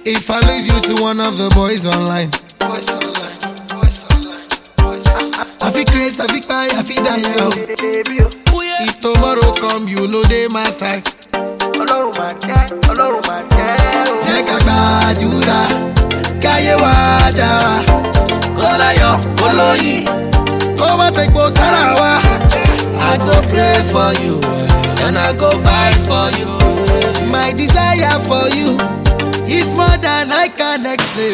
If I lose you to one of the boys online, I feel crazy, I feel cry, I feel die, yo. If tomorrow come, you know they my side. Check a badura, kaye wadara, kola yo, kolo yi, koma take bo sarawa. I go pray for you, and I go fight for you. My desire for you is more than I can explain.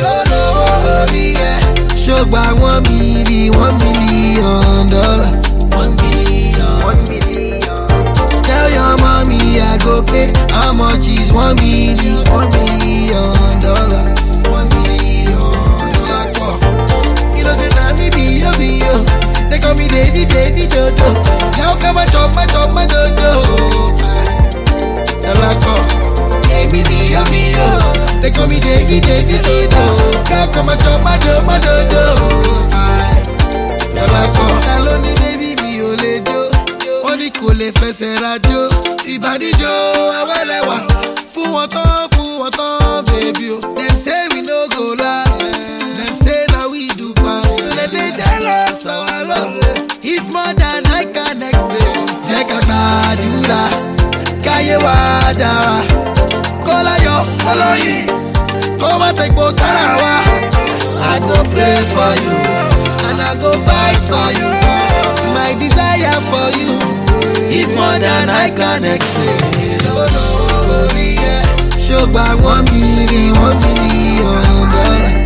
Shogba $1 million, $1 million. $1 million. Tell your mommy I go pay. How much is $1 million? $1 million. $1 million. You know say na me be yo. They call me Davy Dodo. How come I chop my dodo? They call me Davy Dodo. How come I chop my dodo? Hello ni baby mi o le jo. Oni kò lè fẹsẹ̀ rajo. Ìbàdí jo awẹ́lẹ́wà. Fún wọn tán baby o. Dem say we no go last. Dem say na we do pass. So they jealous of our love. It's more than I can explain. Jẹ́ ká gbàdúrà, káyé wa dára. Kọ́lá yọ, kọ́lọ́ yìí, kó má tẹ̀gbọ́ sára wa. I go pray for you, and I go fight for you. My desire for you is more than I can explain. Shogba $1 million, $1 million.